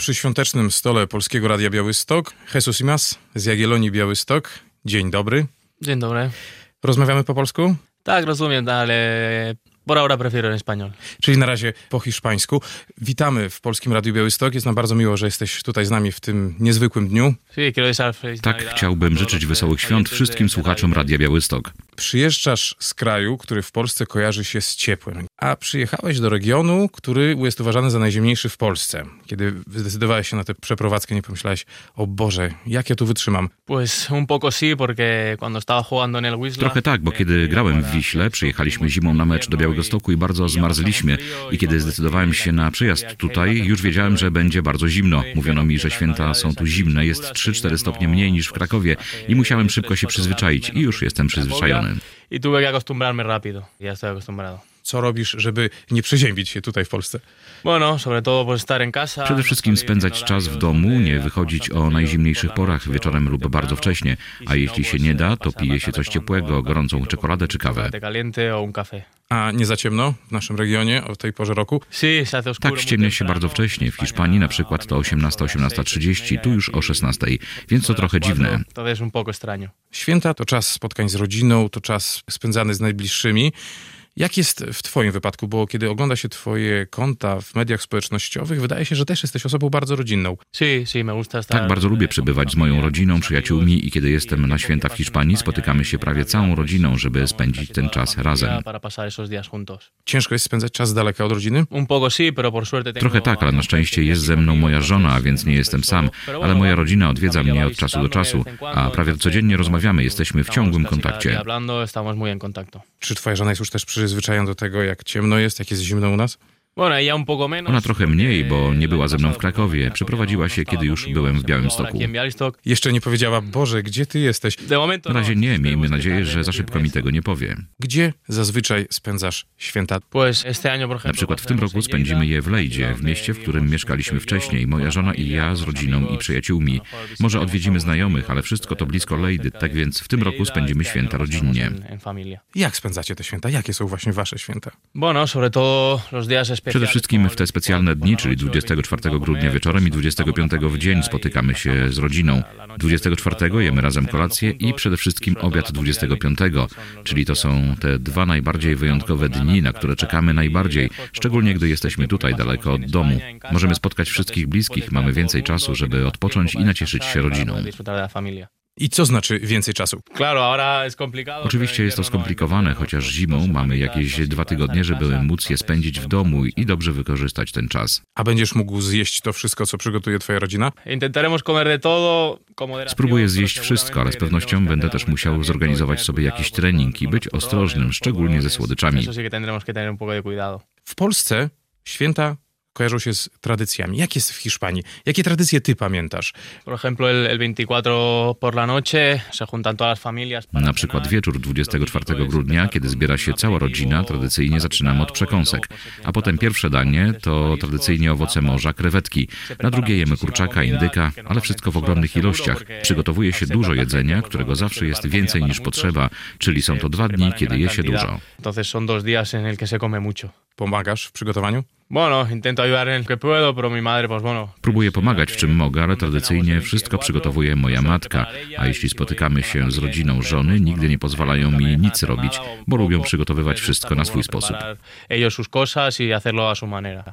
przy świątecznym stole Polskiego Radia Białystok. Jesus Imas z Jagiellonii Białystok. Dzień dobry. Dzień dobry. Rozmawiamy po polsku? Tak, rozumiem, ale por ahora prefiero en español. Czyli na razie po hiszpańsku. Witamy w Polskim Radiu Białystok. Jest nam bardzo miło, że jesteś tutaj z nami w tym niezwykłym dniu. Tak, chciałbym życzyć wesołych świąt wszystkim słuchaczom Radia Białystok. Przyjeżdżasz z kraju, który w Polsce kojarzy się z ciepłem, a przyjechałeś do regionu, który jest uważany za najzimniejszy w Polsce. Kiedy zdecydowałeś się na tę przeprowadzkę, nie pomyślałeś, o Boże, jak ja tu wytrzymam? Pues un poco sí, porque cuando estaba jugando en el Wisła... Trochę tak, bo kiedy grałem w Wiśle, przyjechaliśmy zimą na mecz do Białegostoku i bardzo zmarzliśmy. I kiedy zdecydowałem się na przyjazd tutaj, już wiedziałem, że będzie bardzo zimno. Mówiono mi, że święta są tu zimne, jest 3-4 stopnie mniej niż w Krakowie i musiałem szybko się przyzwyczaić i już jestem przyzwyczajony. I tuve que acostumbrarme rápido. Ya estoy acostumbrado. Co robisz, żeby nie przeziębić się tutaj w Polsce? Bueno, sobre todo pues estar en casa. Przede wszystkim spędzać czas w domu, nie wychodzić o najzimniejszych porach wieczorem lub bardzo wcześnie, a jeśli się nie da, to pije się coś ciepłego, gorącą czekoladę czy kawę. A nie za ciemno w naszym regionie o tej porze roku? Tak, ściemnia się bardzo wcześnie. W Hiszpanii na przykład to 18:30, tu już o 16:00, więc to trochę dziwne. Święta to czas spotkań z rodziną, to czas spędzany z najbliższymi. Jak jest w twoim wypadku? Bo kiedy ogląda się twoje konta w mediach społecznościowych, wydaje się, że też jesteś osobą bardzo rodzinną. Tak, bardzo lubię przebywać z moją rodziną, przyjaciółmi i kiedy jestem na święta w Hiszpanii, spotykamy się prawie całą rodziną, żeby spędzić ten czas razem. Ciężko jest spędzać czas z daleka od rodziny? Trochę tak, ale na szczęście jest ze mną moja żona, więc nie jestem sam, ale moja rodzina odwiedza mnie od czasu do czasu, a prawie codziennie rozmawiamy, jesteśmy w ciągłym kontakcie. Czy twoja żona jest już też przyzwyczajona do tego, jak ciemno jest, jak jest zimno u nas? Ona trochę mniej, bo nie była ze mną w Krakowie. Przeprowadziła się, kiedy już byłem w Białymstoku. Jeszcze nie powiedziała, Boże, gdzie ty jesteś? Na razie nie, miejmy nadzieję, że za szybko mi tego nie powie. Gdzie zazwyczaj spędzasz święta? Na przykład w tym roku spędzimy je w Lejdzie, w mieście, w którym mieszkaliśmy wcześniej. Moja żona i ja z rodziną i przyjaciółmi. Może odwiedzimy znajomych, ale wszystko to blisko Lejdy, tak więc w tym roku spędzimy święta rodzinnie. Jak spędzacie te święta? Jakie są właśnie wasze święta? Przede wszystkim w te specjalne dni, czyli 24 grudnia wieczorem i 25 w dzień spotykamy się z rodziną. 24 jemy razem kolację i przede wszystkim obiad 25, czyli to są te dwa najbardziej wyjątkowe dni, na które czekamy najbardziej, szczególnie gdy jesteśmy tutaj daleko od domu. Możemy spotkać wszystkich bliskich, mamy więcej czasu, żeby odpocząć i nacieszyć się rodziną. I co znaczy więcej czasu? Oczywiście jest to skomplikowane, chociaż zimą mamy jakieś 2 tygodnie, żeby móc je spędzić w domu i dobrze wykorzystać ten czas. A będziesz mógł zjeść to wszystko, co przygotuje twoja rodzina? Spróbuję zjeść wszystko, ale z pewnością będę też musiał zorganizować sobie jakiś trening i być ostrożnym, szczególnie ze słodyczami. W Polsce święta kojarzą się z tradycjami. Jak jest w Hiszpanii? Jakie tradycje ty pamiętasz? Na przykład wieczór 24 grudnia, kiedy zbiera się cała rodzina, tradycyjnie zaczynamy od przekąsek. A potem pierwsze danie to tradycyjnie owoce morza, krewetki. Na drugie jemy kurczaka, indyka, ale wszystko w ogromnych ilościach. Przygotowuje się dużo jedzenia, którego zawsze jest więcej niż potrzeba, czyli są to 2 dni, kiedy je się dużo. Pomagasz w przygotowaniu? Próbuję pomagać w czym mogę, ale tradycyjnie wszystko przygotowuje moja matka, a jeśli spotykamy się z rodziną żony, nigdy nie pozwalają mi nic robić, bo lubią przygotowywać wszystko na swój sposób.